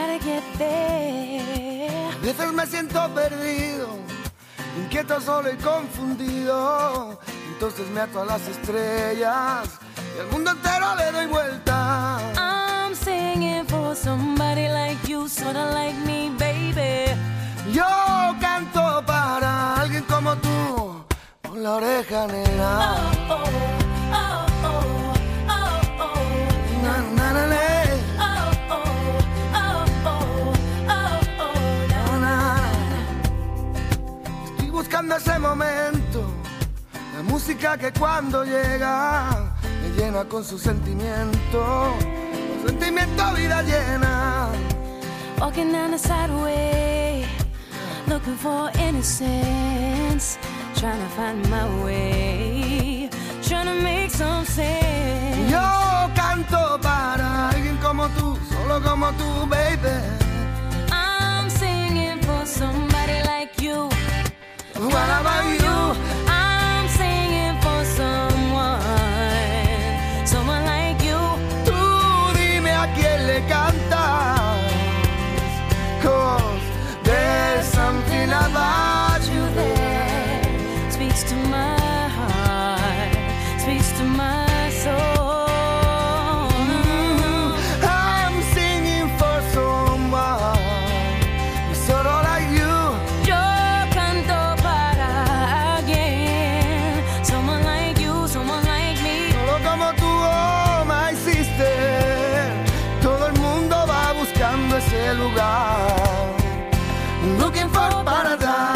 gotta get there. A veces me siento perdido, inquieto, solo y confundido. Entonces me ato a las estrellas y al mundo entero le doy vuelta. I'm singing for somebody like you, sorta like me, baby. Yo canto para alguien como tú, con la oreja negra. Oh, oh, oh, oh, oh, oh. Na, na, na, na. Oh, oh, oh, oh, oh, oh, Na, na. Estoy buscando ese momento, la música que cuando llega me llena con su sentimiento. Con sentimiento vida llena. walking down the sideway, looking for innocence, trying to find my way, trying to make some sense. Yo canto para alguien como tú, solo como tú, baby. I'm singing for somebody like you. What about you? I'm singing for someone like you. Tú dime a quién le cantas, 'cause there's something about you there. Speaks to my heart, speaks to my soul. I'm singing for someone sort of like you. Yo canto para alguien, someone like you, someone like me. Solo como tú, oh my sister. Todo el mundo va buscando ese lugar, looking for paradise.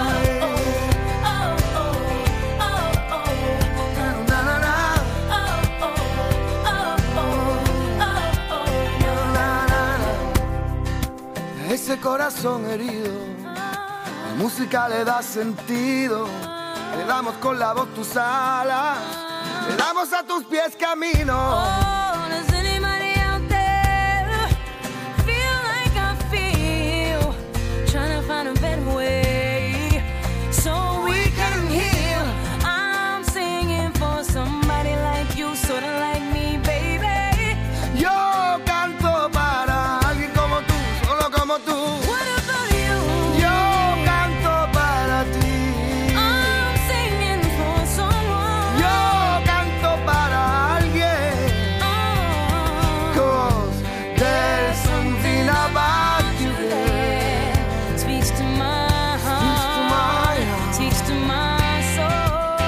Ese corazón herido, la música le da sentido. Le damos con la voz tus alas, le damos a tus pies camino. Oh, does anybody out there feel like I feel? Trying to find a better way so we can heal. I'm singing for somebody like you, sort of like me, baby. Yo canto para alguien como tú, solo como tú. What about you? Yo canto para ti. I'm singing for someone. Yo canto para alguien, Oh, 'cause there's something about you there. speaks to my Speaks to my heart, heart. speaks to my soul.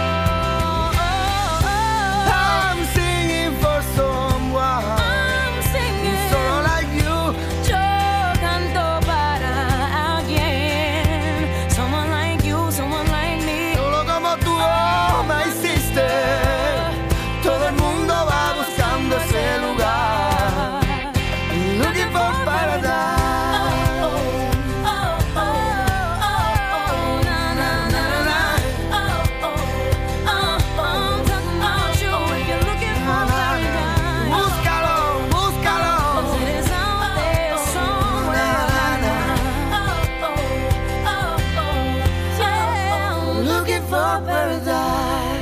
I'm singing for someone I'm singing. solo like you. Yo canto para alguien, someone like you, someone like me. Solo como tú, oh my sister. Todo el mundo va buscando ese lugar, looking for paradise. Oh, oh, oh, na, na, na, na. Oh, oh, I'm talking about you if you're looking for paradise. Búscalo, búscalo. 'Cause it is out there somewhere. Oh, oh, oh, oh, yeah. Looking for paradise.